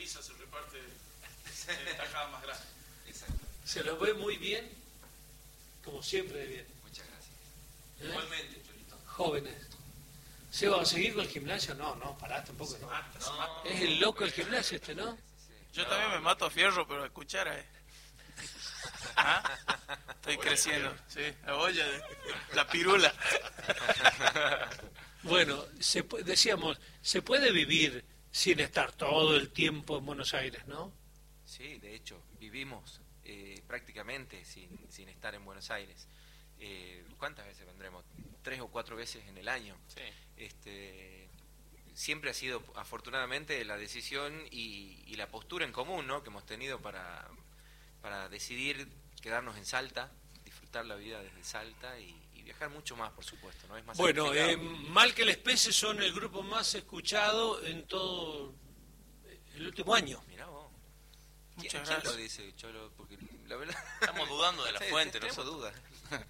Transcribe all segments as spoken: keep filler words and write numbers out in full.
pizza se reparte en tajadas más grandes. Exacto. Se los ve muy bien, como siempre de bien. Muchas gracias. ¿Eh? Igualmente, Cholito. Jóvenes. ¿Se va a seguir con el gimnasio? No, no, pará, tampoco. No. Mata, se mata. Es el loco el gimnasio este, ¿no? Yo también me mato a fierro, pero a cuchara, eh. ¿Ah? Estoy creciendo, sí, la olla, de, la pirula. Bueno, se, pu- decíamos, se puede vivir sin estar todo el tiempo en Buenos Aires, ¿no? Sí, de hecho, vivimos eh, prácticamente sin, sin estar en Buenos Aires. Eh, ¿Cuántas veces vendremos? Tres o cuatro veces en el año. Sí. Este, siempre ha sido, afortunadamente, la decisión y, y la postura en común, ¿no?, que hemos tenido para, para decidir quedarnos en Salta, disfrutar la vida desde Salta y, y viajar mucho más, por supuesto, ¿no? Es más Bueno, sacrificado. eh, Mal que les pese son el grupo más escuchado en todo el último año. Mirá vos. ¿Quién, Muchas quién gracias. lo dice, Cholo? Porque la verdad... Estamos dudando de la Sí, fuente, tenemos nosotros. dudas.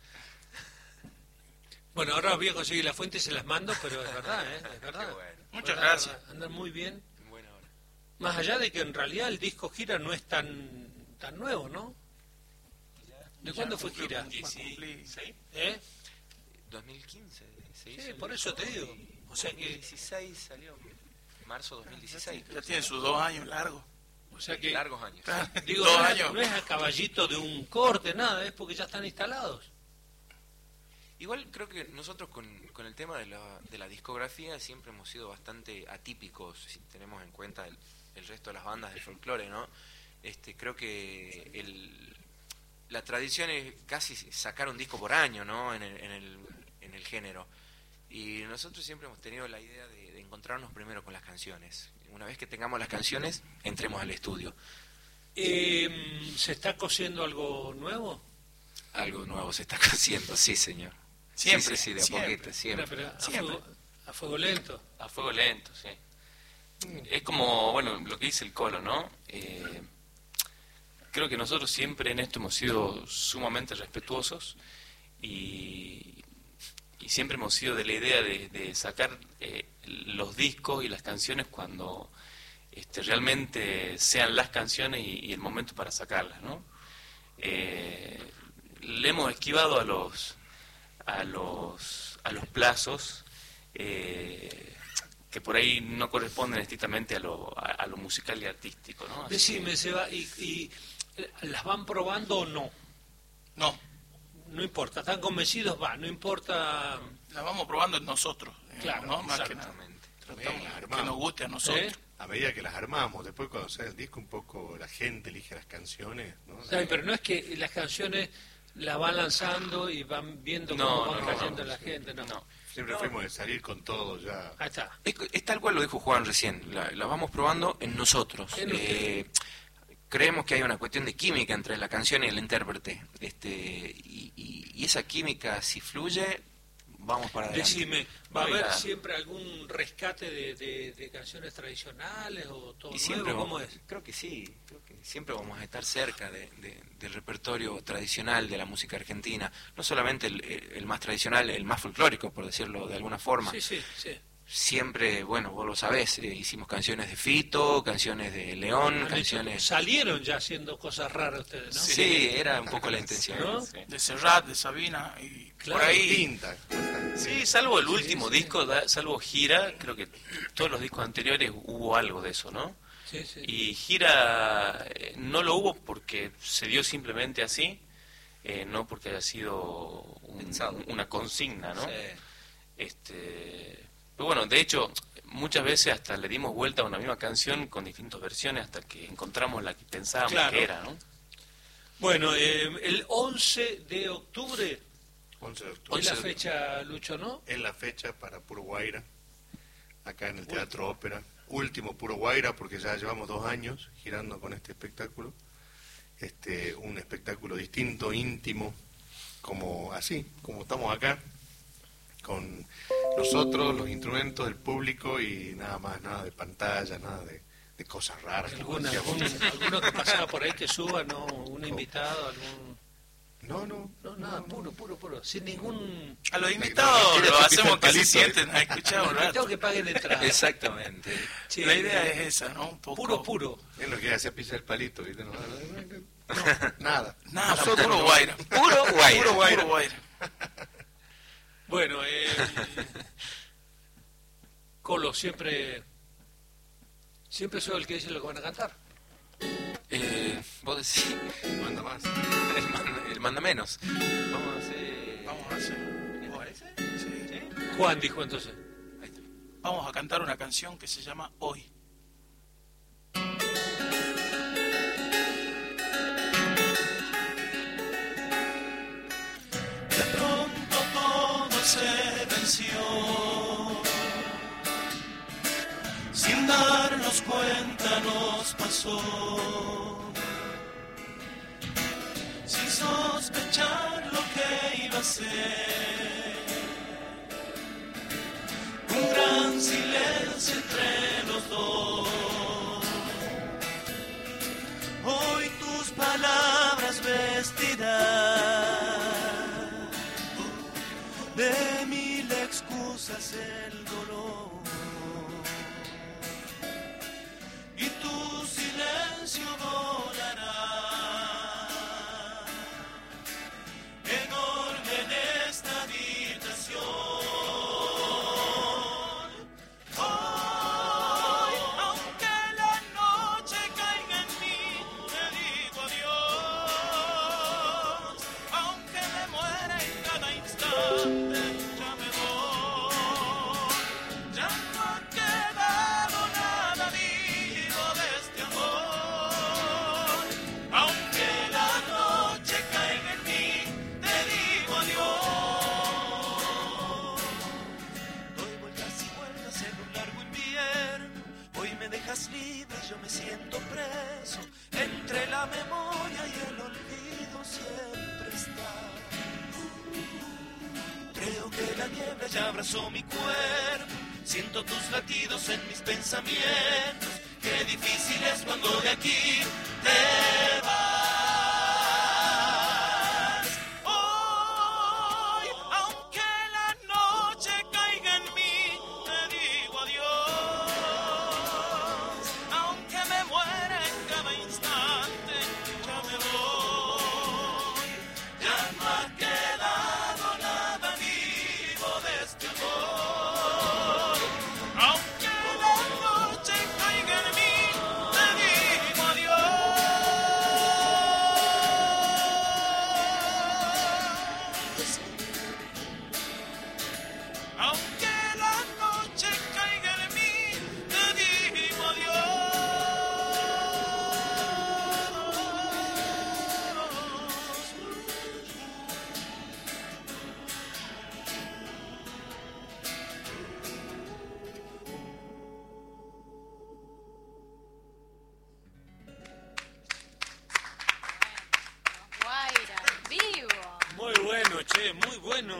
Bueno, ahora voy a conseguir la fuente y se las mando, pero es verdad, ¿eh? Es verdad. Qué bueno. Muchas Verdad, gracias. verdad. Andan muy bien. En buena hora. Más allá de que en realidad el disco Gira no es tan tan nuevo, ¿no? ¿De cuándo fue Gira? dieciséis. ¿Eh? dos mil quince. Se Sí, hizo el por disco eso te digo. y O sea que- dos mil dieciséis salió. Marzo dos mil dieciséis. Ya tiene sus dos años largos. O sea que, Largos años. Claro, digo, dos no, es- años. no es a caballito de un corte, nada, es porque ya están instalados. Igual creo que nosotros con, con el tema de la, de la discografía siempre hemos sido bastante atípicos, si tenemos en cuenta el, el resto de las bandas del folclore, ¿no? Este, creo que el, la tradición es casi sacar un disco por año, ¿no? En el, en el, en el género. Y nosotros siempre hemos tenido la idea de, de encontrarnos primero con las canciones. Una vez que tengamos las canciones, entremos al estudio. Eh, ¿Se está cosiendo algo nuevo? Algo nuevo se está haciendo, sí, señor. Siempre, sí, sí, sí, de a siempre. poquito, siempre. Pero a, Siempre. fuego, a fuego lento. A fuego lento, sí. Es como, bueno, lo que dice el Colo, ¿no? Eh, creo que nosotros siempre en esto hemos sido sumamente respetuosos y, y siempre hemos sido de la idea de, de sacar eh, los discos y las canciones cuando este, realmente sean las canciones y, y el momento para sacarlas, ¿no? Eh, le hemos esquivado a los a los a los plazos eh, que por ahí no corresponden estrictamente a lo, a, a lo musical y artístico, ¿no? Así Decime, que- se va, y, y eh, ¿las van probando o no? No, No importa, ¿están convencidos? Va, no importa. la vamos probando nosotros. digamos, Claro, ¿no? Más que nada. Exactamente. Tratamos Las que armamos. nos guste a nosotros. ¿Eh? A medida que las armamos, después cuando sale el disco un poco la gente elige las canciones, ¿no? Está bien, pero no es que las canciones las van lanzando y van viendo No, cómo van no, no, cayendo no, la sí, gente, no. no. Siempre fuimos de salir con todo ya. Ahí está. Es, es tal cual lo dijo Juan recién, la, la vamos probando en nosotros. En Eh, creemos que hay una cuestión de química entre la canción y el intérprete. Este, y, y- y esa química, si fluye, vamos para adelante. Decime, ¿va a No hay haber nada. siempre algún rescate de, de- de canciones tradicionales o todo Y siempre nuevo? ¿Cómo vamos- es? Creo que sí, creo que siempre vamos a estar cerca de- de- del repertorio tradicional de la música argentina. No solamente el, el más tradicional, el más folclórico, por decirlo de alguna forma. Sí, sí, sí. Siempre, bueno, vos lo sabés, eh, hicimos canciones de Fito, canciones de León, Han hecho- canciones... salieron ya haciendo cosas raras ustedes, ¿no? Sí, era un poco la intención. ¿No? Sí. De Serrat, de Sabina y Claro. por ahí. Tinta. Sí, salvo el último disco, da- salvo Gira, creo que todos los discos anteriores hubo algo de eso, ¿no? Sí, sí. Y Gira eh, no lo hubo porque se dio simplemente así, eh, no porque haya sido un- Pensado. una consigna, ¿no? Sí. Este, pero bueno, de hecho, muchas veces hasta le dimos vuelta a una misma canción con distintas versiones hasta que encontramos la que pensábamos Claro. que era, ¿no? Bueno, eh, el once de octubre once de es octubre. la fecha, Lucho, ¿no? Es la fecha para Puro Guaira, acá en el Teatro Ópera. Último Puro Guaira, porque ya llevamos dos años girando con este espectáculo. Este, un espectáculo distinto, íntimo, como así, como estamos acá, con nosotros, los instrumentos, el público y nada más, nada de pantalla, nada de, de cosas raras. como ¿Alguna, decíamos. algún- alguno que pasaba por ahí que suba, ¿no? ¿Un invitado? algún No, no. No, nada, puro, puro, puro. Sin ningún... A los invitados Mira, lo te hacemos pisa que el se palito, sienten a escuchar un Tengo rato. que paguen entrada. Exactamente. Sí, La idea es esa, ¿no? Un poco. Puro, puro. Es lo que hace pisar el palito, ¿viste? No, no, no, no, nada. Nada, Nosotros puro no. guaira. Puro guay. Puro guaira. Puro guaira. Bueno, eh, Colo, siempre... Siempre soy el que dice lo que van a cantar. Eh, vos decís, Manda más. el manda, el manda menos. Vamos a hacer... Vamos a hacer. ¿Te parece? Sí. Juan dijo entonces. Vamos a cantar una canción que se llama Hoy. De pronto todo se venció, sin darnos cuenta nos pasó, sin sospechar lo que iba a ser. Un gran silencio entre los dos. Hoy tus palabras vestirán de mil excusas el dolor. Y tu silencio volará enorme en esta habitación. Libre, yo me siento preso entre la memoria y el olvido siempre está. Creo que la niebla ya abrazó mi cuerpo, siento tus latidos en mis pensamientos. Qué difícil es cuando de aquí te vas. Hoy, aunque la noche caiga en mí, te digo adiós. Muy bueno.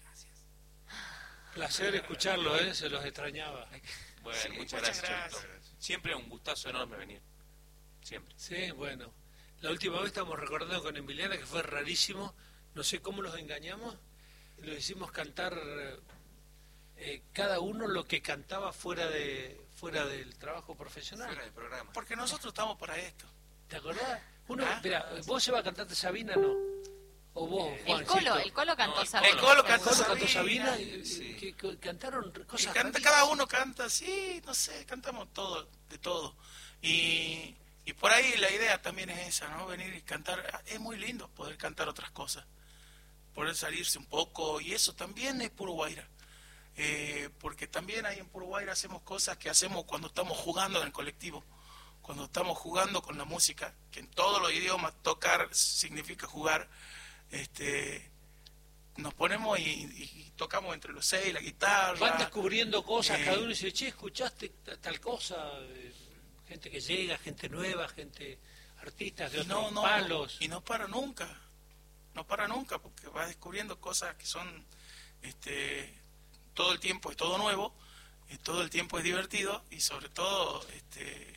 Placer escucharlo, ¿eh? Se los extrañaba. Bueno, Sí, muchas, muchas gracias, gracias. Choclo. Siempre un gustazo enorme venir. Siempre. Sí, bueno. La última vez estamos recordando con Emiliana que fue rarísimo. No sé cómo los engañamos. Los hicimos cantar eh, cada uno lo que cantaba fuera de fuera del trabajo profesional. Fuera del programa. Porque nosotros estamos para esto. ¿Te acordás? Uno, ¿Ah? mira, vos se va a cantarte Sabina, ¿no? O vos, El Juancito. Colo, el Colo cantó No, el Sabina. El Colo cantó Colo cantó Sabina. Sabina y, Sí. que, que cantaron Y cosas canta, rarísimas. cada uno canta, sí, no sé, cantamos todo, de todo. Y, y por ahí la idea también es esa, ¿no? Venir y cantar. Es muy lindo poder cantar otras cosas, poder salirse un poco, y eso también es puro guaira. Eh, porque también ahí en puro guaira hacemos cosas que hacemos cuando estamos jugando en el colectivo, cuando estamos jugando con la música, que en todos los idiomas tocar significa jugar. Este, nos ponemos y, y tocamos entre los seis la guitarra. Van descubriendo cosas, Eh, cada uno dice, che, ¿escuchaste t- tal cosa? Eh, gente que llega, gente nueva, gente, artistas de Y otros no, no, palos. y no para nunca, no para nunca, porque vas descubriendo cosas que son, este, todo el tiempo es todo nuevo, y todo el tiempo es divertido, y sobre todo, este,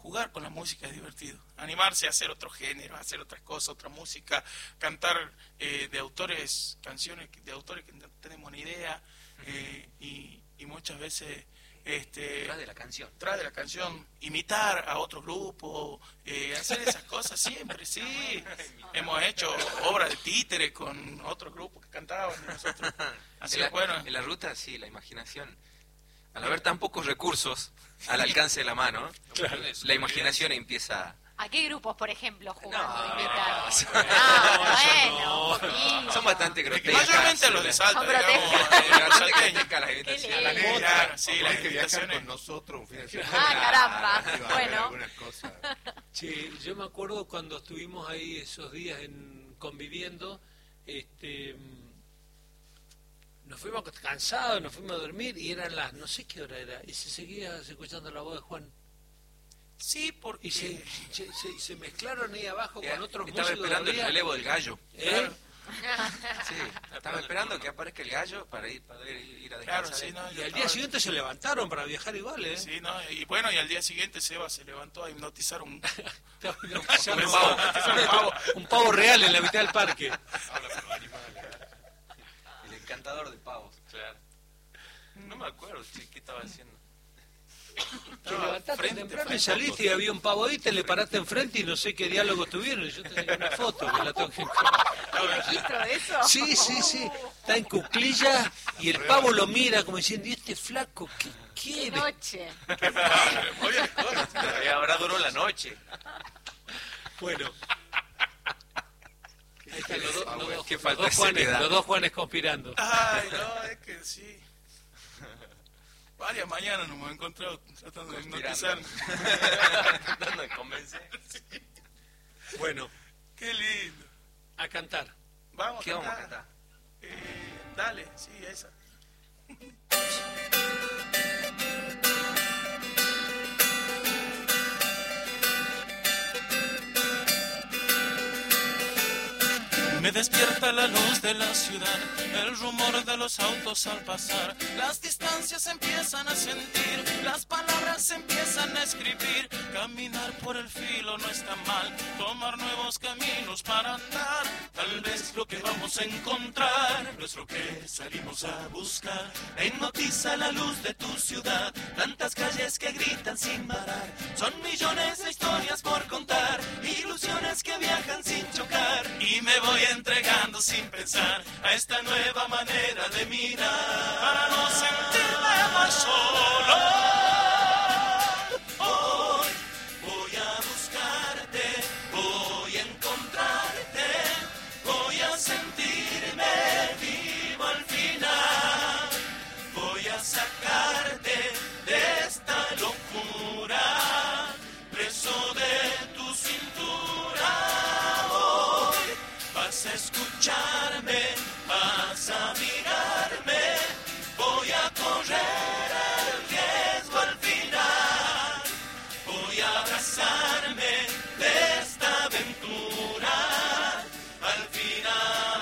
jugar con la música es divertido. Animarse a hacer otro género, a hacer otras cosas, otra música, cantar eh, de autores, canciones de autores que no tenemos ni idea, eh, y, y muchas veces... Este, Tras de la canción. Tras de la canción, imitar a otro grupo, eh, hacer esas cosas siempre, sí. Hemos hecho obras de títere con otros grupos que cantaban y nosotros. Así en, la, es bueno. en la ruta, sí, la imaginación. Al haber tan pocos recursos al alcance de la mano, Claro. la imaginación empieza... ¿A qué grupos, por ejemplo, jugando? No, Invitar? no, Ah, bueno, no, un poquito. Son bastante grotescas. Mayormente los de Salta, Son digamos, grotescas. eh, los Bastante salteños. grotescas las Qué invitaciones. La lindo. negra, Claro, sí, sí, las hay que viajar invitaciones. con nosotros un fin de semana. Ah, caramba. Iba a haber Bueno. algunas cosas. Sí, yo me acuerdo cuando estuvimos ahí esos días en, conviviendo, este, mm, nos fuimos cansados, nos fuimos a dormir y eran las, no sé qué hora era, y se seguía escuchando la voz de Juan. Sí, porque... Y se, se, se- se mezclaron ahí abajo con otros Estaba músicos. esperando el todavía. relevo del gallo. ¿Eh? Sí, estaba esperando que aparezca el gallo para ir, para ir a Claro, descansar. sí, no, Y yo al estaba- día siguiente se levantaron para viajar igual, ¿eh? Sí, no, y bueno, y al día siguiente Seba se levantó a hipnotizar un, Un un pavo. un pavo. Un pavo real en la mitad del parque. El encantador de pavos. Claro. No me acuerdo sí, qué estaba haciendo. Te levantaste frente, temprano y frente. saliste y había un pavo ahí, te le paraste enfrente y no sé qué diálogo tuvieron. Yo tenía una foto que la tengo que ¿Registro de eso? Sí, sí, sí. Está en cuclillas y el pavo lo mira como diciendo, ¿y este flaco qué ¡Qué quiere? noche! Oye, cosas. Ahora duró la noche. Bueno. Ahí están los, dos- los dos- Qué los falta dos de Juanes, seriedad. los dos Juanes conspirando. Ay, no, es que sí. Varias mañanas nos hemos encontrado tratando de hipnotizar. Tratando de convencer. Bueno, Qué lindo. a cantar. Vamos ¿Qué a vamos a cantar. cantar? Eh, dale, sí, esa. Me despierta la luz de la ciudad, el rumor de los autos al pasar. Las distancias se empiezan a sentir, las palabras se empiezan a escribir. Caminar por el filo no está mal, tomar nuevos caminos para andar. Tal vez lo que vamos a encontrar no es lo que salimos a buscar. Me hipnotiza la luz de tu ciudad, tantas calles que gritan sin parar. Son millones de historias por contar, ilusiones que viajan sin chocar. Y me voy entregando sin pensar a esta nueva manera de mirar, para no sentirme más solo. Hoy voy a buscarte, voy a encontrarte, voy a sentirme vivo al final. Voy a sacarte de esta locura, preso de tu cintura. Hoy vas a escucharme, vas a mirarme, voy a correr el riesgo al final. Voy a abrazarme de esta aventura al final.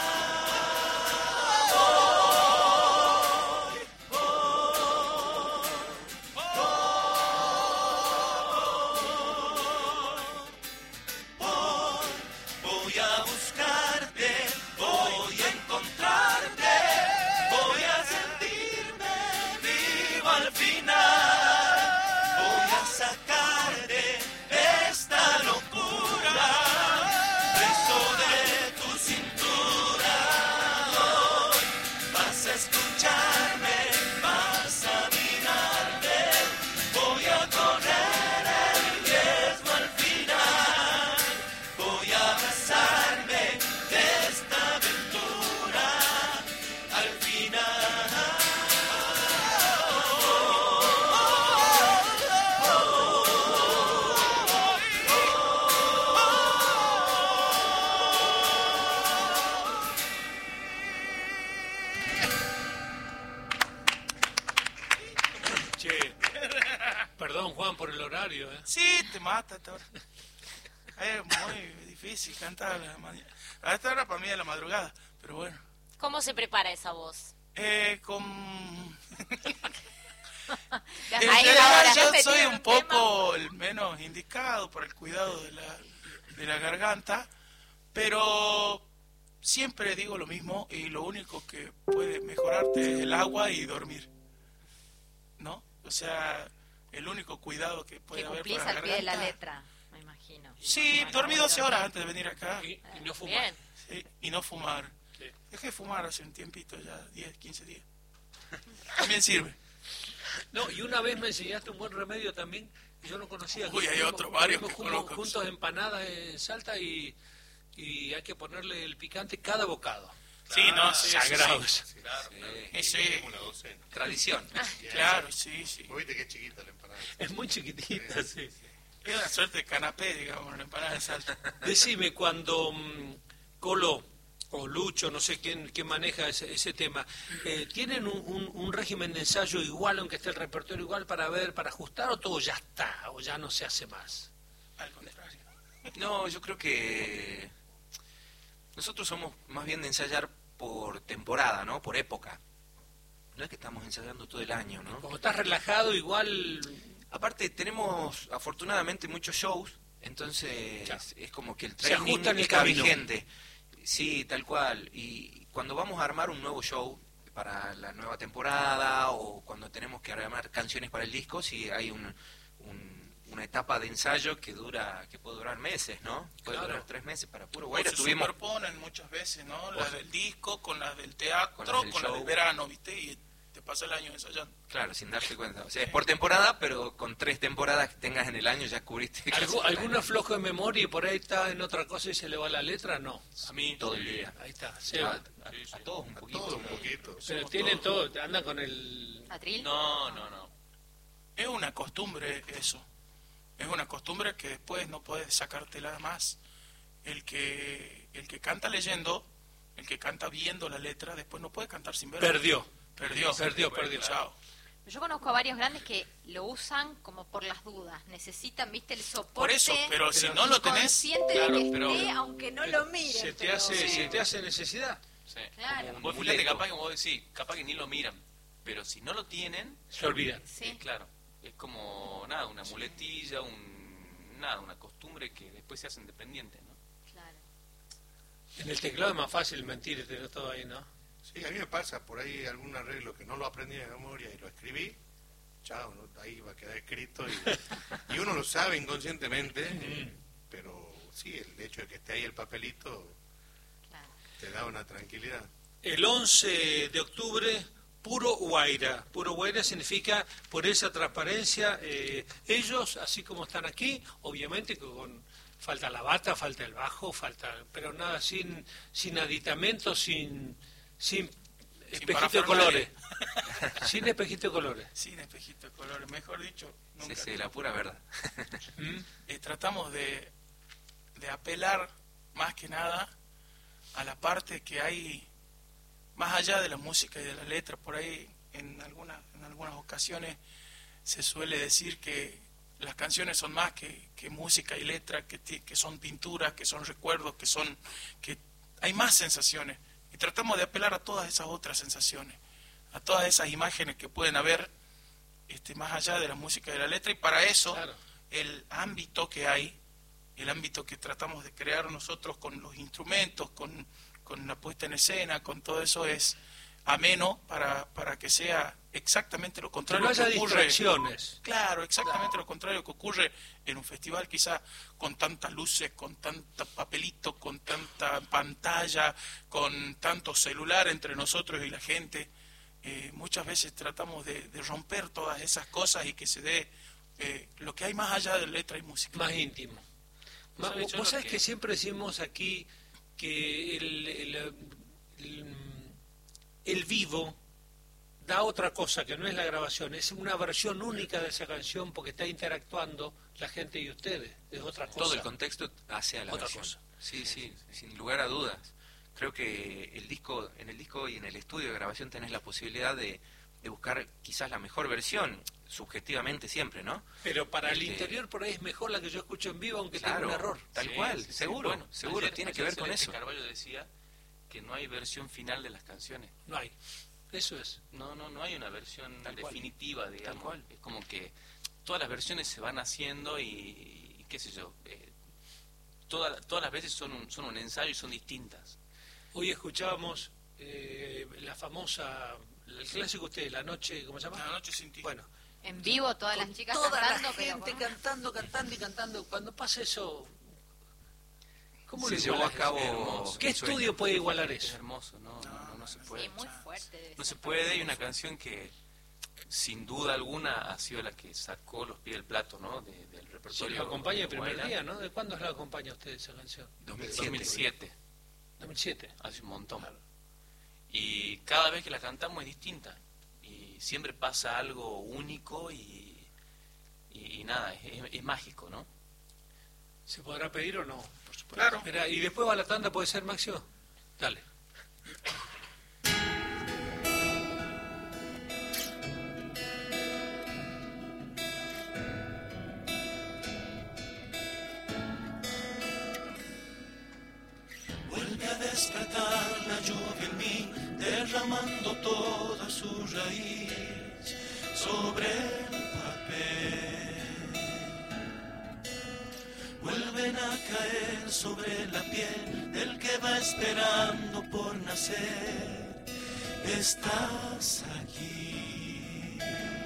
Voy a buscarte, voy a encontrarte, voy a sentirme vivo al final. Voy a sacarte de esta locura, preso de tu cintura. Hoy vas a escucharme, vas a mirarme, voy a correr el riesgo al final. Voy a abrazarme de esta aventura al final. Che, perdón Juan por el horario, ¿eh? Sí, te mata esta hora. Es muy difícil cantar a la mañana. A esta hora para mí es la madrugada, pero bueno. ¿Cómo se prepara esa voz? Eh, con... Ya En ahí realidad ahora, yo metido soy en un tema. poco el menos indicado por el cuidado de la, de la garganta, pero siempre digo lo mismo y lo único que puede mejorarte es el agua y dormir, ¿no? O sea, el único cuidado que puede Que haber cumplís para la al pie de la garganta. letra, me imagino. Sí, Bueno, dormí doce dormir. horas antes de venir acá. Y, y no fumar. Bien. Sí, y no fumar. Sí. Dejé de fumar hace un tiempito, ya diez, quince días. También sirve. No, y una vez me enseñaste un buen remedio también, que yo no conocía. Uy, hay Comimos- otro, varios comimos que juntos- conozco. juntos empanadas en Salta y, y hay que ponerle el picante cada bocado. Sí, no, sí, eso Sagrado. sí. eso. Sí, sí, Mínimo una docena. Tradición. claro, sí, sí. Vos viste que es chiquita la empanada. Es muy chiquitita, sí. Es una suerte de canapé, digamos, la empanada de Salta. Decime, cuando mm, Colo o Lucho, no sé quién, quién maneja ese, ese tema, eh, ¿tienen un, un- un régimen de ensayo igual, aunque esté el repertorio igual, para ver, para ajustar, o todo ya está, o ya no se hace más? Al contrario. No, yo creo que nosotros somos más bien de ensayar por temporada, ¿no? Por época. No es que estamos ensayando todo el año, ¿no? Como estás relajado, igual... Aparte, tenemos afortunadamente muchos shows, entonces Ya. es como que el Se training ajusta en el está camino. vigente. Sí, tal cual. Y cuando vamos a armar un nuevo show para la nueva temporada o cuando tenemos que armar canciones para el disco, sí hay un, un- una etapa de ensayo que dura, que puede durar meses, ¿no? Puede Claro. durar tres meses para puro O Guaira. se Tuvimos superponen muchas veces, ¿no? O Las se- del disco con las del teatro, Con con las las del del, show. verano, ¿viste? Y te pasa el año ensayando. Claro, sin darse cuenta. O sea, es por temporada, pero con tres temporadas que tengas en el año ya cubriste. casi ¿Algu- el año. ¿Alguna flojo de memoria y por ahí está en otra cosa y se le va la letra? No. A mí Todo sí. el día. Ahí está. se A, va. a- a todos un poquito. Todo un poquito. Pero somos tienen todos. todo, andan con el... ¿Atril? No, no, no. Es una costumbre eso. Es una costumbre que después no puedes sacártela más. El que, el que canta leyendo, el que canta viendo la letra, después no puede cantar sin verla. Perdió. Perdió. Perdió, perdió. Chao. Yo conozco a varios grandes que lo usan como por las dudas. Necesitan, viste, el soporte. Por eso, pero si Pero no lo tenés, consciente claro, de que pero- esté, aunque no lo miren. Se te, pero- hace, se te hace necesidad. Sí. Claro. Vos Un fíjate, muleto. capaz que vos decís, capaz que ni lo miran. Pero si no lo tienen, Se olvidan. Sí. eh, claro, es como nada, una muletilla, un, nada, una costumbre que después se hacen dependientes, ¿no? Claro. En el teclado es más fácil mentir y tener todo ahí, ¿no? Sí, a mí me pasa por ahí algún arreglo que no lo aprendí de memoria y lo escribí. Chao, ¿no? Ahí va a quedar escrito y, y uno lo sabe inconscientemente, pero sí, el hecho de que esté ahí el papelito Claro. te da una tranquilidad. El once de octubre, Puro Guaira. Puro Guaira significa por esa transparencia. eh, ellos, así como están aquí, obviamente que con falta la bata, falta el bajo, falta, pero nada, sin, sin aditamentos, sin, sin espejito de parafernalia. colores. Sin espejito de colores. sin espejito de colores, mejor dicho, Sí, nunca. sí, la pura verdad. ¿Mm? Eh, tratamos de, de apelar más que nada a la parte que hay más allá de la música y de la letra. Por ahí en algunas, en algunas ocasiones se suele decir que las canciones son más que, que música y letra, que, ti- que son pinturas, que son recuerdos, que son que hay más sensaciones. Y tratamos de apelar a todas esas otras sensaciones, a todas esas imágenes que pueden haber este, más allá de la música y de la letra. Y para eso Claro. el ámbito que hay, el ámbito que tratamos de crear nosotros con los instrumentos, con, con la puesta en escena, con todo eso es ameno para, para que sea exactamente lo Que contrario no haya que ocurre. distracciones. Claro, exactamente lo contrario que ocurre en un festival quizá con tantas luces, con tanta papelito, con tanta pantalla, con tanto celular entre nosotros y la gente. Eh, muchas veces tratamos de, de romper todas esas cosas y que se dé eh, lo que hay más allá de letra y música. Más íntimo. Ma- ¿Sabes? Vos Yo lo sabés que- que siempre decimos aquí que el, el, el- el vivo da otra cosa que no es la grabación, es una versión única de esa canción porque está interactuando la gente y ustedes, es otra cosa. Todo el contexto hace a la Otra versión. cosa. Sí, sí, sin lugar a dudas. Creo que el disco, en el disco y en el estudio de grabación tenés la posibilidad de, de buscar quizás la mejor versión, subjetivamente siempre, ¿no? Pero para el Este- interior por ahí es mejor la que yo escucho en vivo aunque Claro, tenga un error. tal Sí, cual, sí, sí. seguro, Bueno, seguro, ayer- tiene que ayer ver con Celeste eso. Carballo decía que no hay versión final de las canciones. No hay. Eso es. No, no, no hay una versión Tal cual. definitiva, digamos. Tal cual. Es como que todas las versiones se van haciendo y, y qué sé yo, eh, toda- todas las veces son un, son un ensayo y son distintas. Hoy escuchábamos eh, la famosa, el clásico usted, La Noche, ¿cómo se llama? La Noche sin ti. Bueno, En vivo, todas con las chicas toda cantando, la pero gente con- cantando, cantando y cantando. Cuando pasa eso, ¿cómo Se lo llevó igualas a cabo eso? hermoso, ¿Qué un sueño. estudio puede igualar Es eso? hermoso, no, no, no, no se puede. Sí, muy fuerte. debe No se ser. puede, y una canción que sin duda alguna ha sido la que sacó los pies del plato, ¿no? De- del Sí, repertorio. lo acompaña el primer Guaira. día, ¿no? ¿De cuándo la acompaña usted esa canción? dos mil siete. dos mil siete, dos mil siete. hace un montón. Y cada vez que la cantamos es distinta. Y siempre pasa algo único y, y, y nada, es, es- es mágico, ¿no? ¿Se podrá pedir o no? Por supuesto. Claro. Espera, y después va la tanda, ¿puede ser, Maxio? Dale. Vuelve a despertar la lluvia en mí, derramando toda su raíz sobre el papel. Vuelven a caer sobre la piel del que va esperando por nacer. Estás aquí.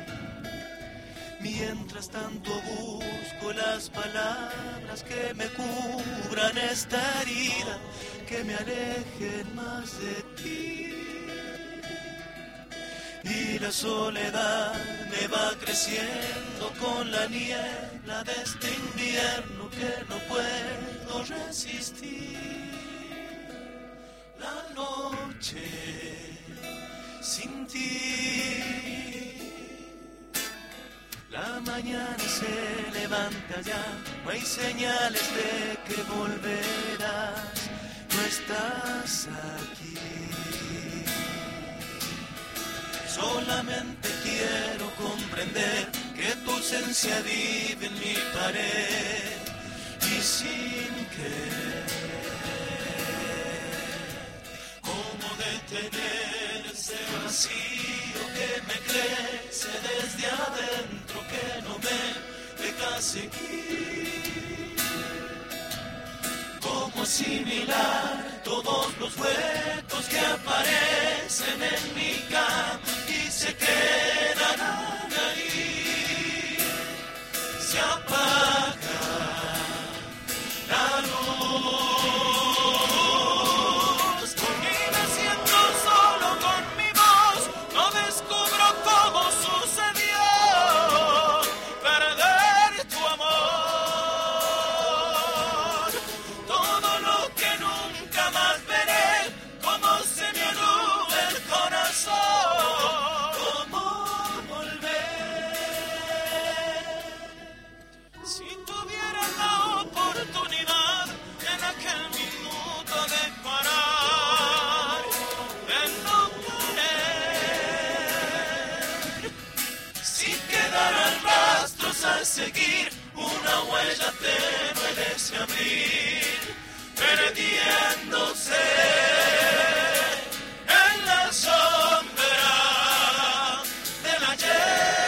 Mientras tanto busco las palabras que me cubran esta herida, que me alejen más de ti. Y la soledad me va creciendo con la niebla de este invierno que no puedo resistir. La noche sin ti. La mañana se levanta ya, no hay señales de que volverás, no estás aquí. Solamente quiero comprender que tu ausencia vive en mi pared y sin querer, ¿cómo detener ese vacío que me crece desde adentro, que no me deja seguir? ¿Cómo asimilar todos los huecos que aparecen en mi cama y se quedarán ahí? Se apaga la luz y me siento solo con mi voz, no descubro cómo sucedió perder tu amor. Todo lo que nunca más veré, cómo se me anuda el corazón, cómo volver. Si tuviera la oportunidad en aquel minuto de parar, de no caer, si quedaran rastros a seguir, una huella tenue de ese abril, perdiéndose en la sombra del ayer.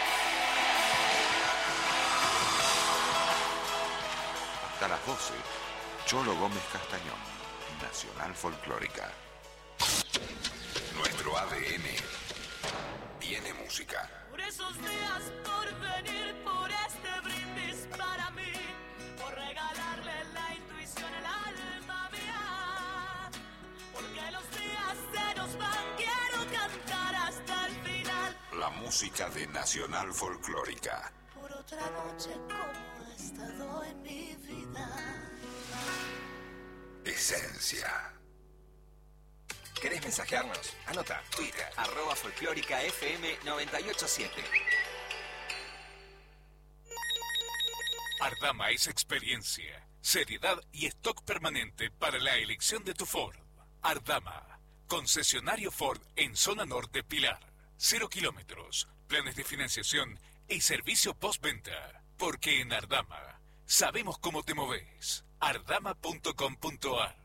Hasta las doce Cholo Gómez Castañón, Nacional Folclórica. Nuestro A D N tiene música. Por esos días, por venir, por este brindis para mí, por regalarle la intuición al alma mía, porque los días se nos van, quiero cantar hasta el final. La música de Nacional Folclórica. Por otra noche como ha estado en mi vida. Esencia. ¿Querés mensajearnos? Anota, Twitter, arroba folclórica F M noventa y ocho siete. Ardama es experiencia, seriedad y stock permanente para la elección de tu Ford. Ardama, concesionario Ford en zona norte Pilar. Cero kilómetros, planes de financiación y servicio postventa. Porque en Ardama sabemos cómo te moves. ardama punto com punto a r.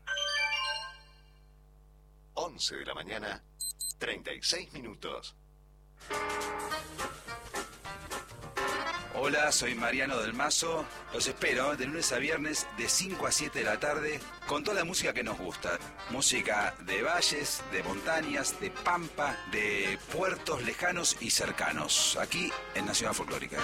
once de la mañana, treinta y seis minutos. Hola, soy Mariano del Mazo. Los espero de lunes a viernes de cinco a siete de la tarde con toda la música que nos gusta. Música de valles, de montañas, de pampa, de puertos lejanos y cercanos. Aquí en Nacional Folclórica.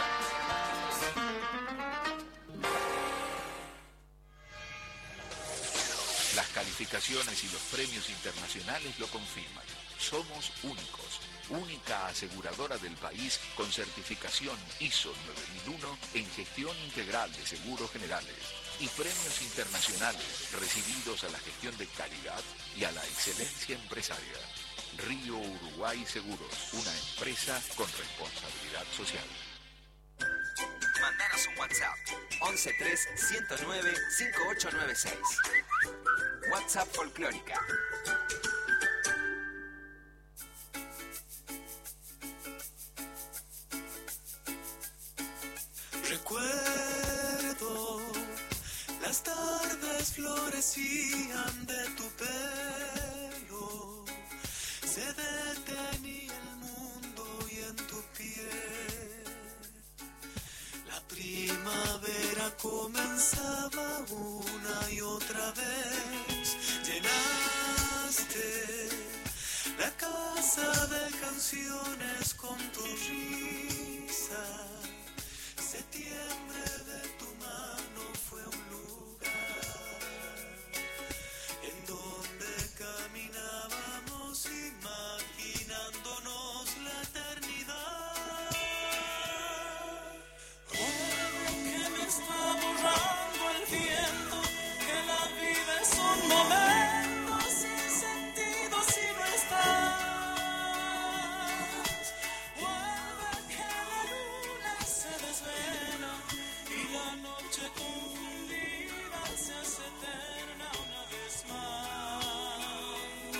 Las calificaciones y los premios internacionales lo confirman. Somos únicos. Única aseguradora del país con certificación I S O nueve mil uno en gestión integral de seguros generales y premios internacionales recibidos a la gestión de calidad y a la excelencia empresaria. Río Uruguay Seguros, una empresa con responsabilidad social. Mandanos un WhatsApp once tres ciento nueve cinco ocho nueve seis. WhatsApp Folclórica. Recuerdo las tardes florecían de tu pelo, se detenía el mundo y en tu piel la primavera comenzaba una y otra vez. Llenaste la casa de canciones con tu risa. Septiembre de tu mano fue un lugar en donde caminábamos imaginándonos la eternidad. Algo que me está borrando el viento, que la vida es un momento sin sentido si no estás. Vuelve que la luna se desvela y la noche confundida se hace eterna una vez más.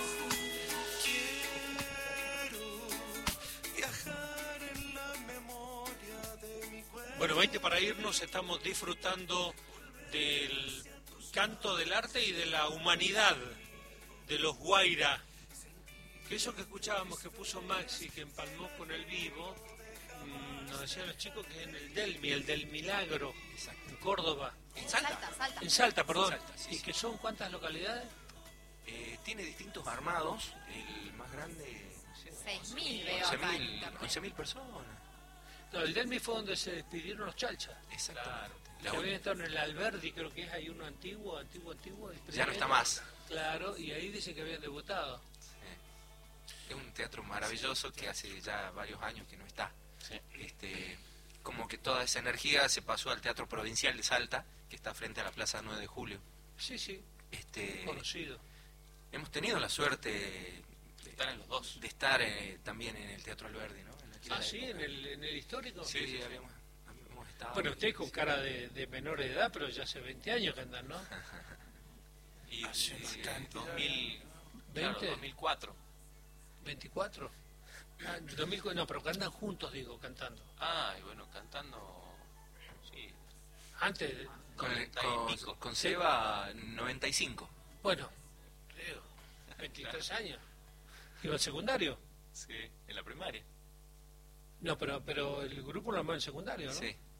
Quiero viajar en la memoria de mi cuerpo. Bueno, veinte para irnos, estamos disfrutando del canto del arte y de la humanidad de los Guaira. Que eso que escuchábamos que puso Maxi, que empalmó con el vivo, mmm, nos decían los chicos que es en el Delmi, el del Milagro, en Córdoba. En Salta. Salta, Salta. En Salta, perdón. En Salta, sí, ¿Y sí. que son cuántas localidades? Eh, tiene distintos armados, el más grande, no sé, seis mil veo acá en internet. once mil personas. No, el Delmi fue donde se despidieron los chalchas. Exactamente. Que La habían estado en el Alberdi, creo que es ahí uno antiguo, antiguo, antiguo. Ya no está más. Claro, y ahí dicen que habían debutado. Es un teatro maravilloso que hace ya varios años que no está. Sí. Este, como que toda esa energía se pasó al Teatro Provincial de Salta, que está frente a la Plaza nueve de Julio. Sí, sí, Este, conocido. hemos tenido la suerte de Están en los dos. de estar eh, también en el Teatro Alberdi, ¿no? En aquella Ah, sí, época. en el, en el histórico. Sí, sí, habíamos, habíamos estado. Bueno, usted con cara de, de menor de edad, pero ya hace veinte años que andan, ¿no? Y Hace eh, bastante. dos mil, claro, ¿veinte? dos mil cuatro. ¿veinticuatro? Ah, dos mil, no, pero que andan juntos, digo, cantando. Ah, y bueno, cantando. Sí. Antes, de- Con, el- noventa y con, pico. con Seba, noventa y cinco. bueno, digo, veintitrés años. ¿Iba al secundario? Sí, en la primaria. No, pero pero el grupo lo armó en secundario, ¿no? Sí.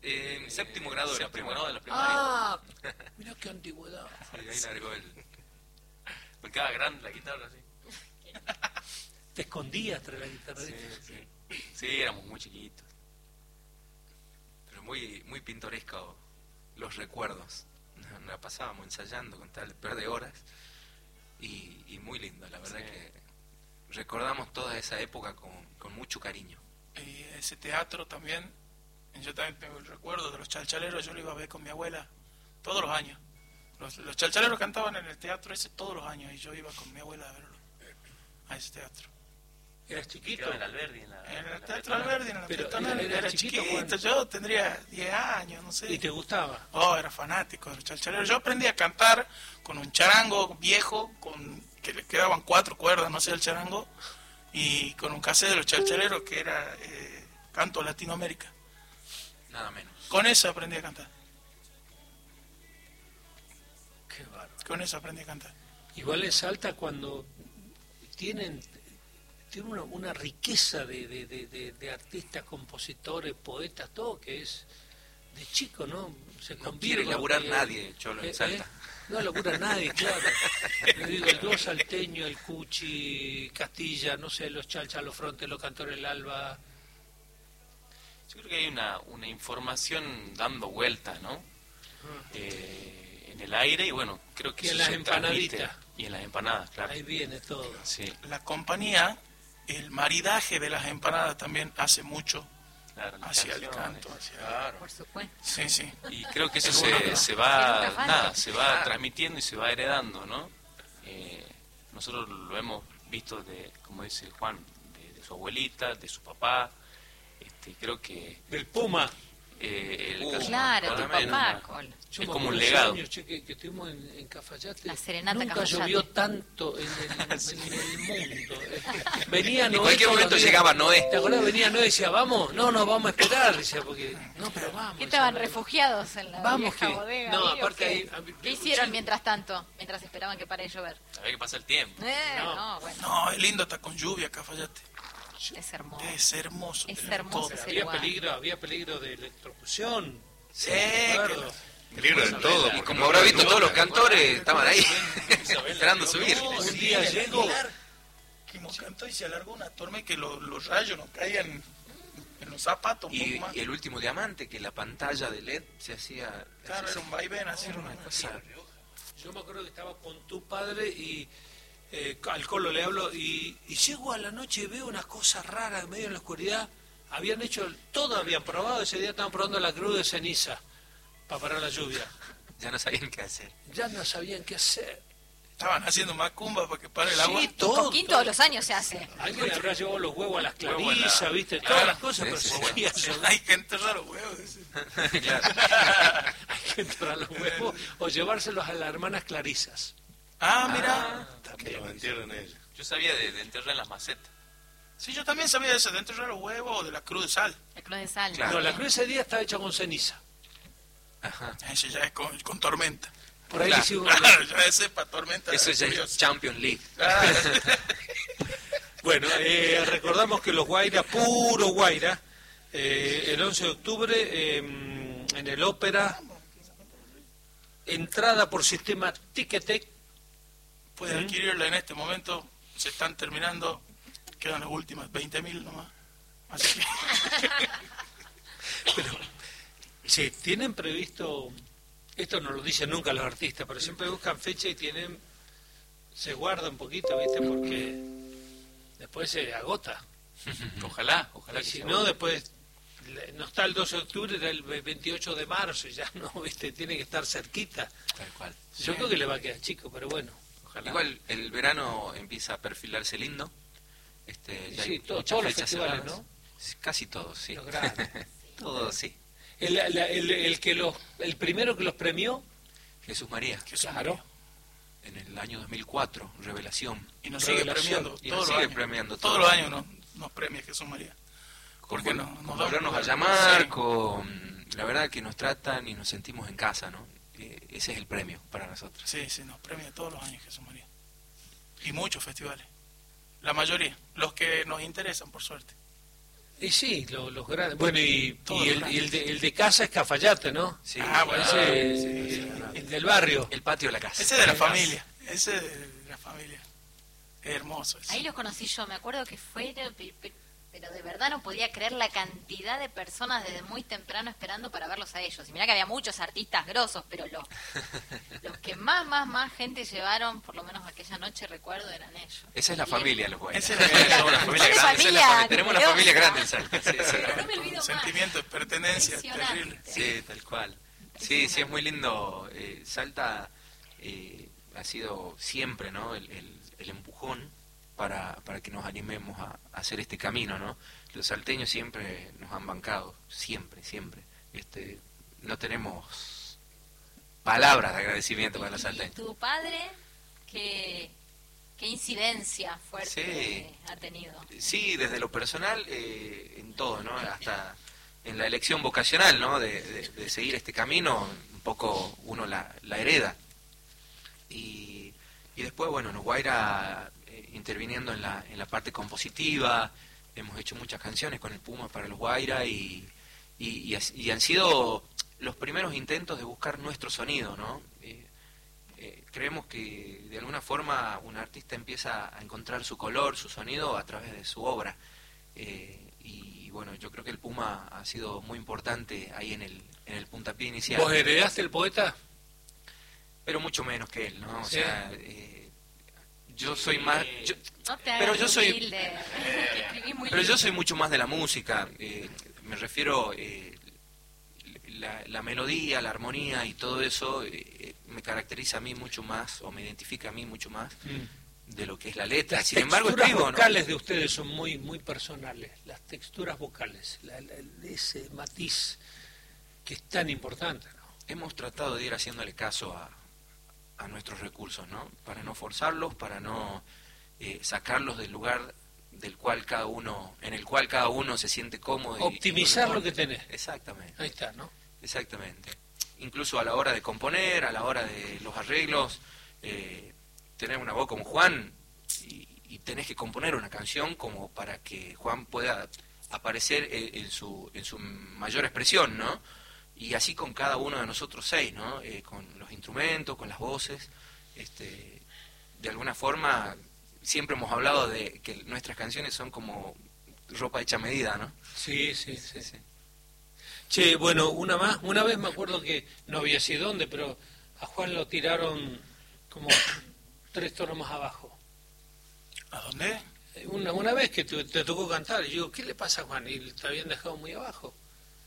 En séptimo grado era séptimo primaria. grado de la primaria. Ah, mira qué antigüedad. Sí, ahí largó el... Me quedaba grande la guitarra así. Te escondías tras la guitarra. Sí, sí. Sí, éramos muy chiquitos. Pero muy, muy pintoresco los recuerdos. Nos la pasábamos ensayando con tal par de horas. Y, y muy lindo, la verdad Sí. que recordamos toda esa época con, con mucho cariño. Y ese teatro también, yo también tengo el recuerdo de los chalchaleros, yo lo iba a ver con mi abuela todos los años. Los, los chalchaleros cantaban en el teatro ese todos los años y yo iba con mi abuela a verlo, a ese teatro. ¿Eras chiquito? Quedaba en el Alberdi, en la, En el la Teatro Peatonal. Alberdi, en la Pero Peatonal, era- era, era chiquito, chiquito cuando- yo tendría diez años, no sé. ¿Y te gustaba? Oh, era fanático de los chalchaleros. Yo aprendí a cantar con un charango viejo, con que le quedaban cuatro cuerdas, no sé el charango, y con un cassette de los chalchaleros que era eh, Canto Latinoamérica. Nada menos. Con eso aprendí a cantar. Qué bárbaro. Con eso aprendí a cantar. Igual en Salta cuando tienen, tienen una, una riqueza de, de, de, de, de artistas, compositores, poetas, todo que es de chico, ¿no? Se No convive quiere con laburar que- nadie, Cholo, en eh, Salta. eh, no labura nadie, claro. Le digo, el dúo salteño, el Cuchi, Castilla, no sé, los Chalchas, los Frontes, los Cantores del Alba. Yo creo que hay una, una información dando vueltas, ¿no? Eh, en el aire y bueno, creo que Y en eso las se transmite. empanaditas. Y en las empanadas, claro. Ahí viene todo. Sí, La compañía, el maridaje de las empanadas también hace mucho claro. las hacia el canciones. canto. Hacia... Claro. Por supuesto. Sí, sí. Y creo que eso Es se, bueno. se Sí, va, nunca falta. nada, se va Claro. transmitiendo y se va heredando, ¿no? Eh, nosotros lo hemos visto de, como dice Juan, de, de su abuelita, de su papá. Este, creo que Del Puma. eh, el Uh, caso Claro, tu Puma es papá, una- Col. Yo es me como un acuerdo ese legado. año, che, que, que estuvimos en, en Cafayate. La serenata Nunca Cafayate. llovió tanto en el, en el mundo. Venía Noé En cualquier todos los momento días. llegaba Noé. ¿Te acuerdas? Venía Noé y decía, vamos, no, no, vamos a esperar. Decía, porque, no, pero vamos. ¿Qué decía, estaban no. refugiados en la Vamos vieja que- bodega? no, ahí, o aparte qué? ahí- a mí- ¿Qué hicieron sí. mientras tanto? Mientras esperaban que pare de llover. A ver qué pasa el tiempo. Eh, No. no, bueno, No, es lindo, está con lluvia acá, Fallate. es hermoso. Es hermoso. Es pero hermoso todo. ese Había lugar. peligro, había peligro de electrocución. Sí, me acuerdo. que- Peligro de todo. Y porque como no habrá hay visto, luz. todos los cantores estaban ahí, esperando subir. No, Un sí, día el llego- Pilar, que nos cantó y se alargó una tormenta y que lo- los rayos nos caían en los zapatos un Y, poco más. y el último diamante, que la pantalla de L E D se hacía... Claro, era un vaivén así. Era una una cosa... Yo me acuerdo que estaba con tu padre y eh, al Colo le hablo y, y llego a la noche y veo unas cosas raras medio en la oscuridad. Habían hecho, todo habían probado, ese día estaban probando la cruz de ceniza para parar la lluvia. Ya no sabían qué hacer. Ya no sabían qué hacer. Estaban haciendo macumba para que pare el agua. Sí, todo. Coquín todos los años se hace. Alguien le habrá llevado los huevos a las Huevo a la- clarisas, viste, Claro. todas las cosas, Sí, pero sí, seguía Sí, lloviendo. hay que enterrar los huevos. dice. Claro. Hay que entrar los huevos o llevárselos a las hermanas clarisas. Ah, mira. Que los entierren ellos. Yo sabía de, de enterrar en las macetas. Sí, yo también sabía de eso, de enterrar los huevos o de la cruz de sal. La cruz de sal. Claro. No, la cruz ese día estaba hecha con ceniza. Ajá. Eso ya es con, con tormenta. Por ahí Claro. hicimos- Claro, ya es para tormenta. Eso ya es lluviosa. Champions League. Claro. Bueno, eh, recordamos que los Guaira, puro Guaira, eh, el once de octubre eh, en el Ópera, entrada por sistema Ticketek. Puede adquirirla en este momento. Se están terminando. Quedan las últimas veinte mil nomás. Así que. Pero, sí, tienen previsto, esto no lo dicen nunca los artistas, pero siempre buscan fecha y tienen, se guarda un poquito, ¿viste? Porque después se agota. Ojalá, ojalá Y que si se no, haga. después le- no está el doce de octubre, era el veintiocho de marzo, y ya no, ¿viste? Tiene que estar cerquita. Tal cual. Yo creo que le va a quedar chico, pero bueno. Ojalá. Igual el verano empieza a perfilarse lindo. Este, ya Sí, hay to- muchas todos los fechas festivales, cerradas. ¿no? Sí, casi todos, sí. Los grandes. Todos, sí. El, la- el, el que los, el primero que los premió, Jesús María, Jesús claro, María. en el año dos mil cuatro, Revelación. Y nos sigue Revelación. premiando. Y todos nos los sigue años. premiando Todos todos los los años nos, nos premia Jesús María. Porque Con, no, con nos da un volvernos a lugar. llamar, Sí. con la verdad que nos tratan y nos sentimos en casa, ¿no? Eh, ese es el premio para nosotros. Sí, sí, nos premia todos los años Jesús María. Y muchos festivales. La mayoría. Los que nos interesan, por suerte. Y sí, lo- los grandes. Bueno, y, Todos y el, los y el de, el de casa es Cafayate, ¿no? Sí, Ah, bueno, Ese, sí, eh, sí. el del barrio. el patio de la casa. Ese es de la familia. Ese es de la familia. Es hermoso eso. Ahí los conocí yo, me acuerdo que fueron, pe- pe- pero de verdad no podía creer la cantidad de personas desde muy temprano esperando para verlos a ellos. Y mirá que había muchos artistas grosos, pero los, los que más, más, más gente llevaron, por lo menos aquella noche recuerdo, eran ellos. Esa es la Y- familia, los güeyes. Esa es la- Somos una familia Somos grande. esa es la familia familia. Tenemos una numerosa. familia grande en Salta. Sí, sí. Pero no me olvido más. Sentimiento de pertenencia Impresionante. terrible. Sí, tal cual. Sí, sí, es muy lindo. Eh, Salta eh, ha sido siempre, ¿no? El, el- el empujón para, para que nos animemos a, a hacer este camino, ¿no? Los salteños siempre nos han bancado, siempre, siempre. Este, no tenemos palabras de agradecimiento para los Y salteños. tu padre, ¿qué, qué incidencia fuerte Sí. ha tenido? Sí, desde lo personal, eh, en todo, ¿no? Hasta en la elección vocacional, ¿no? De, de- de seguir este camino, un poco uno la, la hereda. Y, y después, bueno, nos Guaira eh, interviniendo en la, en la parte compositiva, hemos hecho muchas canciones con el Puma para los Guaira y, y, y as- y han sido los primeros intentos de buscar nuestro sonido, ¿no? Eh, eh, creemos que de alguna forma un artista empieza a encontrar su color, su sonido a través de su obra. Eh, y bueno, yo creo que el Puma ha sido muy importante ahí en el, en el puntapié inicial. ¿Vos heredaste el poeta? Pero mucho menos que él, ¿no? O Sí. sea, eh, yo soy más... yo- No te hagas pero yo soy... humilde. Escribí muy Pero yo lindo. soy mucho más de la música, eh, me refiero eh, la, la melodía, la armonía y todo eso eh, me caracteriza a mí mucho más o me identifica a mí mucho más de lo que es la letra. Las Sin embargo, texturas escribo, ¿no? vocales de ustedes son muy muy personales, las texturas vocales, la- la- ese matiz que es tan importante, ¿no? Hemos tratado de ir haciéndole caso a, a nuestros recursos, ¿no? Para no forzarlos, para no eh, sacarlos del lugar del cual cada uno, en el cual cada uno se siente cómodo. y- Optimizar y lo que tenés. Exactamente. Ahí está, ¿no? Exactamente. Incluso a la hora de componer, a la hora de los arreglos, eh, tener una voz como Juan y, y tenés que componer una canción como para que Juan pueda aparecer en, en su, en su mayor expresión, ¿no? Y así con cada uno de nosotros seis, ¿no? Eh, con los instrumentos, con las voces, este, de alguna forma siempre hemos hablado de que nuestras canciones son como ropa hecha a medida, ¿no? Sí, sí, sí. Che, bueno, una más. Una vez me acuerdo que no había sido dónde, pero a Juan lo tiraron como tres tonos más abajo. ¿A dónde? Eh, Una, una vez que te, te tocó cantar, y yo, ¿qué le pasa a Juan? Y te habían dejado muy abajo.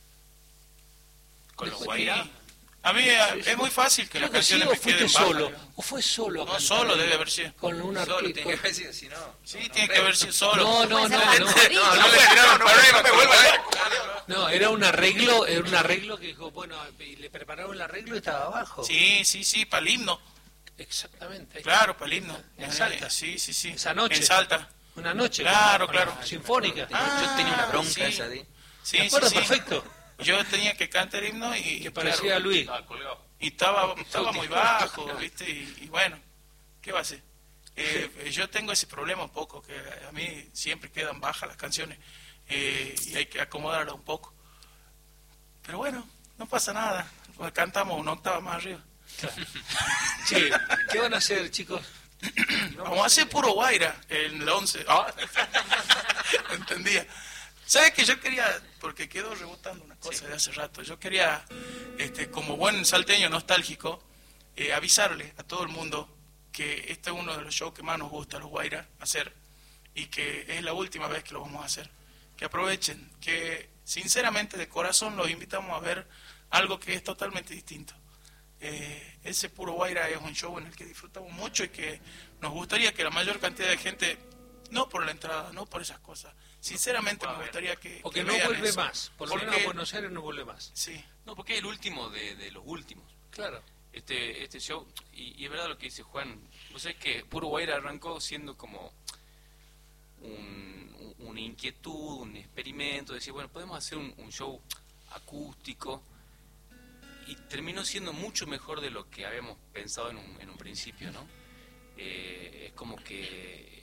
¿Con los Después Guaira? que- A mí eh, es muy fácil que Creo las que sí, canciones o me fuiste queden bajas. solo, o fue solo a No, cantar solo ahí, debe haber sido. con un Solo artista. tiene que haber sido, si no... Sí, tiene que haber sido solo. No, no, no, no. No, no le tiraron problema, me vuelvo a No, era un arreglo, era un arreglo que dijo, bueno, y le prepararon el arreglo y estaba abajo. Sí, sí, sí, para el himno. Exactamente. Claro, para el himno. En Eh, Salta. Sí, sí, sí. Esa noche. En Salta. Una noche. Claro, con la- claro. con la Sinfónica. Ah, Yo tenía una bronca sí. esa de... Sí, ¿Te sí, acuerdas? sí. Perfecto. Yo tenía que cantar el himno y... Que parecía a Luis. Y estaba, estaba muy bajo, ¿viste? Y, y bueno, ¿qué va a hacer? Eh, yo tengo ese problema un poco, que a mí siempre quedan bajas las canciones eh, y hay que acomodarlas un poco. Pero bueno, no pasa nada, pues cantamos una octava más arriba. Sí. ¿Qué van a hacer, chicos? Vamos a hacer puro Guaira en el once. Ah, no entendía. ¿Sabes que yo quería, porque quedó rebotando una cosa de hace rato, yo quería, este, como buen salteño nostálgico, eh, avisarle a todo el mundo que este es uno de los shows que más nos gusta a los Guaira hacer y que es la última vez que lo vamos a hacer. Que aprovechen, que sinceramente de corazón los invitamos a ver algo que es totalmente distinto. Eh, ese puro Guaira es un show en el que disfrutamos mucho y que nos gustaría que la mayor cantidad de gente, no por la entrada, no por esas cosas, sinceramente me gustaría que, Porque que no vean vuelve eso. más. Por lo Porque- menos a Buenos Aires no vuelve más. Sí. No, porque es el último de, de los últimos. Claro. Este este show, y, y es verdad lo que dice Juan, vos sabés que Puro Guaira arrancó siendo como un, un- una inquietud, un experimento, decir, bueno, podemos hacer un, un show acústico, y terminó siendo mucho mejor de lo que habíamos pensado en un, en un principio, ¿no? Eh, es como que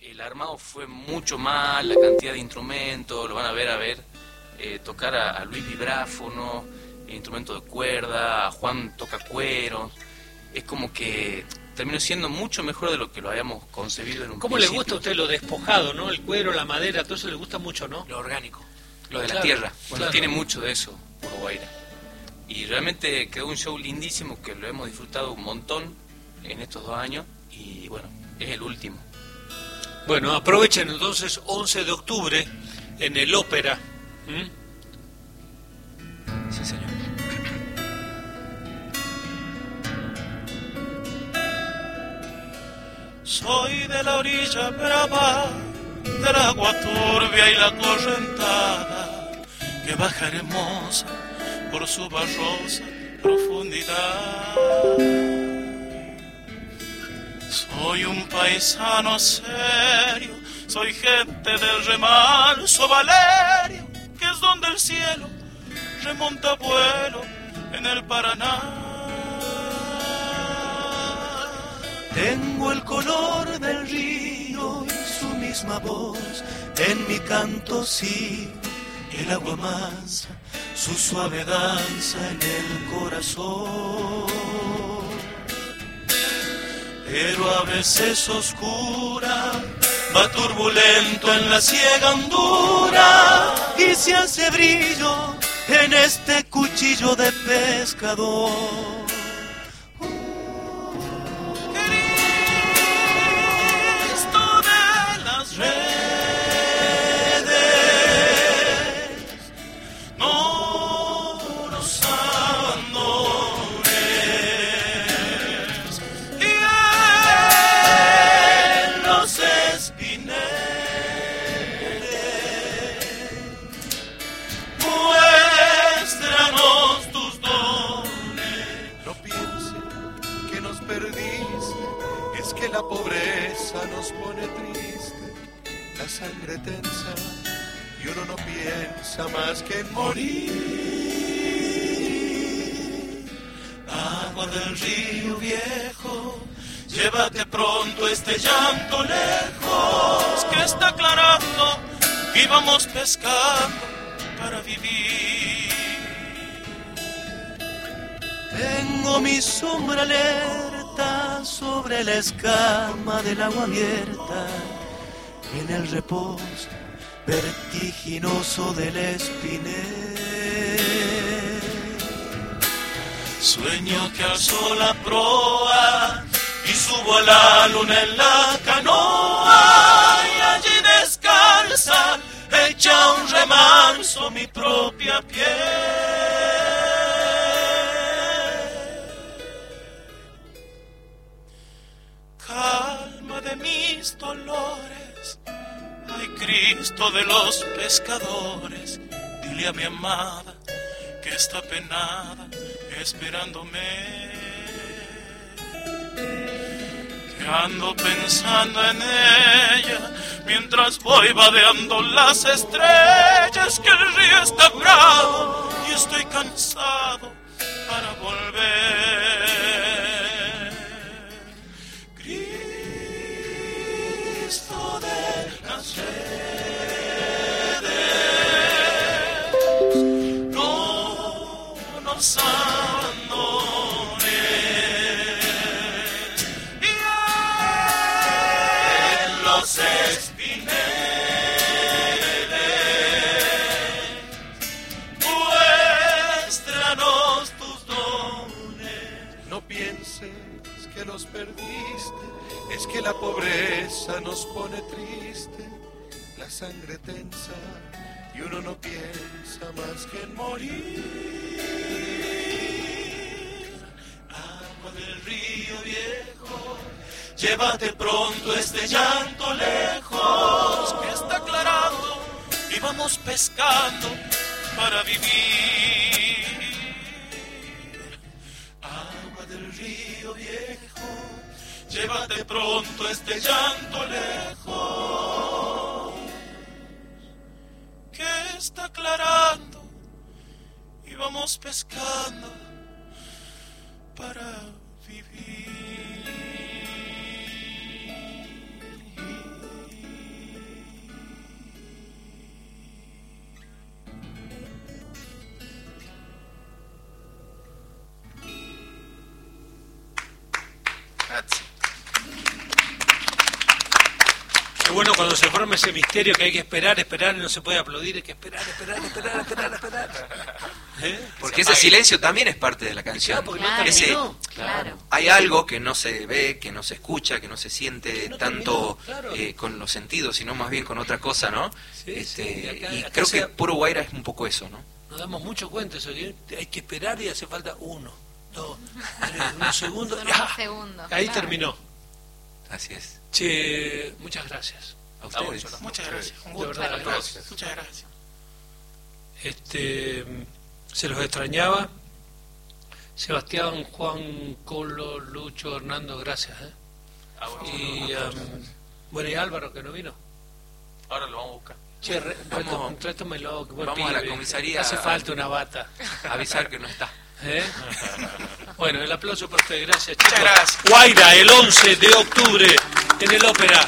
el armado fue mucho más, la cantidad de instrumentos, lo van a ver a ver, eh, tocar a, a Luis vibráfono, instrumento de cuerda, a Juan toca cueros, es como que terminó siendo mucho mejor de lo que lo habíamos concebido en un ¿Cómo le principio. gusta a usted lo despojado, no? El cuero, la madera, todo eso le gusta mucho, ¿no? Lo orgánico. Lo de la Claro, tierra, bueno, claro. tiene mucho de eso, Puro Guaira. Y realmente quedó un show lindísimo que lo hemos disfrutado un montón en estos dos años y bueno, es el último. Bueno, aprovechen entonces once de octubre en el Ópera. ¿Mm? Sí, señor. Soy de la orilla brava, del agua turbia y la correntada, que baja hermosa por su barrosa profundidad. Soy un paisano serio, soy gente del remanso Valerio, que es donde el cielo remonta vuelo en el Paraná. Tengo el color del río y su misma voz, en mi canto sigo el agua mansa, su suave danza en el corazón. Pero a veces oscura, va turbulento en la ciega hondura, y se hace brillo en este cuchillo de pescador. Redes, no los amores, y en los espineles muéstranos tus dones. No piense que nos perdiste, es que la pobreza nos pone triste, la sangre tensa y uno no piensa más que en morir. Agua del río viejo, llévate pronto este llanto lejos, que está aclarando y vamos pescando para vivir. Tengo mi sombra alerta sobre la escama del agua abierta, en el reposo vertiginoso del espinel. Sueño que alzo la proa y subo a la luna en la canoa, y allí descalza, echa un remanso mi propia piel. Calma de mis dolores, ay Cristo de los pescadores, dile a mi amada que está penada esperándome, que ando pensando en ella mientras voy vadeando las estrellas, que el río está bravo y estoy cansado para volver. Cristo de las redes, no nos abandones, y en los espineles muéstranos tus dones. No pienses que los perdiste, es que la pobreza nos pone triste, la sangre tensa y uno no piensa más que en morir. Agua del río viejo, llévate pronto este llanto lejos, que está aclarando y vamos pescando para vivir. Agua del río viejo, llévate pronto este llanto lejos, que está aclarando y vamos pescando para vivir. cuando se forma ese misterio que hay que esperar, esperar, y no se puede aplaudir, hay que esperar, esperar, esperar, esperar, esperar. ¿Eh? Porque ese silencio también es parte de la canción. Claro, porque no Claro, Ese- no, claro. Hay algo que no se ve, que no se escucha, que no se siente no tanto terminó, claro. eh, con los sentidos, sino más bien con otra cosa, ¿no? Sí, Este, sí, y acá- y acá creo se- que Puro Guaira es un poco eso, ¿no? Nos damos mucho cuenta eso, que hay que esperar y hace falta uno, dos, tres, unos segundos. Son y ¡ah! unos segundos, Ahí claro. terminó. Así es. Che, muchas gracias. A Ah, ustedes. bueno, Muchas gracias. Un De gusto verdad, para todos. gracias. Muchas gracias. Este, se los extrañaba. Sebastián, Juan, Colo, Lucho, Hernando, gracias. ¿eh? Ah, bueno, Y, um, bueno, y Álvaro, que no vino. ahora lo vamos a buscar. Che, re- Vamos- reto- rétomelo, que buen vamos a la pibe. comisaría Hace a- falta una bata. Avisar que no está. ¿Eh? Bueno, el aplauso para usted, gracias, Muchas chicos. gracias. Guaira, el once de octubre, en el Ópera.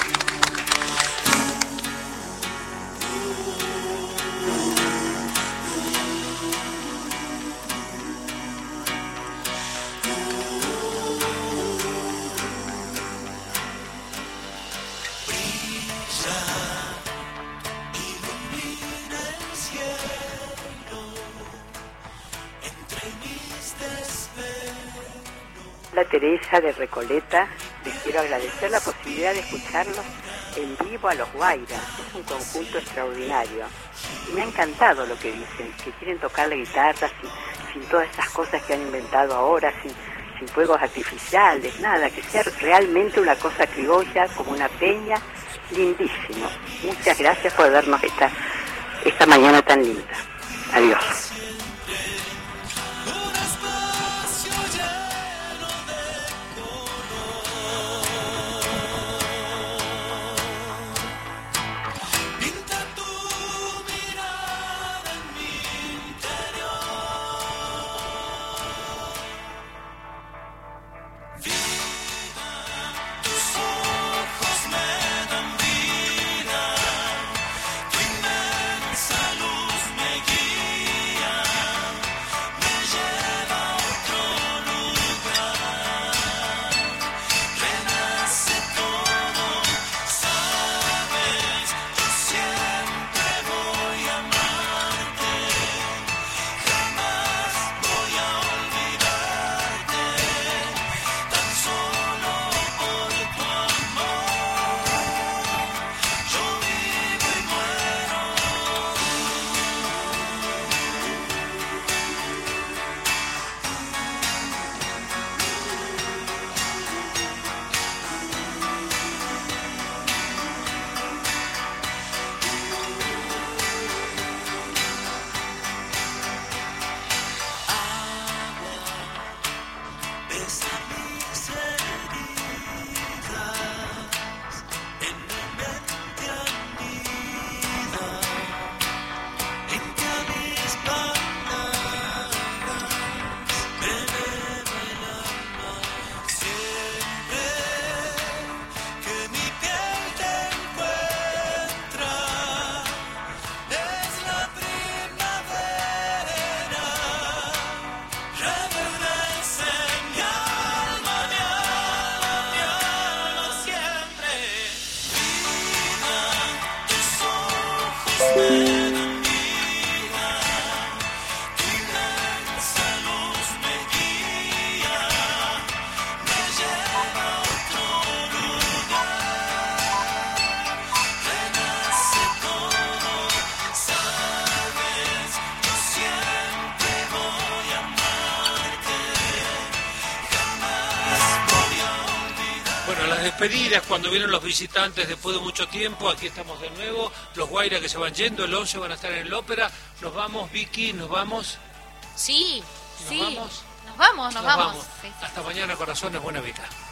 Ilumina el cielo entre mis desvelos. La Teresa de Recoleta, les quiero agradecer la posibilidad de escucharlos en vivo a los Guairas. Es un conjunto extraordinario. Y me ha encantado lo que dicen, que quieren tocar la guitarra sin, sin todas esas cosas que han inventado ahora, sin, sin fuegos artificiales, nada, que sea realmente una cosa criolla, como una peña, lindísimo. Muchas gracias por vernos esta, esta mañana tan linda. Adiós. Un espacio lleno de color. Pinta tu mirada en mi interior. Vida, tus ojos me dan vida. Tu inmensa luz me guía. Me lleva a otro lugar, renace todo, sabes, yo siempre voy a amarte, jamás voy a olvidarte, tan solo por tu amor, yo vivo y muero. Besa mis heridas, en mi mente anida, limpia mis palabras, me eleva el alma. Siempre que mi piel te encuentra, es la primavera. Reverdece mi alma, mi alma, mi alma siempre. Vida, tus ojos me dan vida. Tu inmensa luz me guía. Me lleva a otro lugar. Renace todo, sabes, yo siempre voy a amarte, jamás voy a olvidar. Bueno, las despedidas, cuando vienen los visitantes después de mucho tiempo, aquí estamos de nuevo. Los Guaira que se van yendo, el once van a estar en el Ópera. Nos vamos, Vicky, nos vamos. Sí, ¿Nos sí. vamos? Nos vamos, nos, vamos. Sí, sí. Hasta mañana, corazones, buena vida.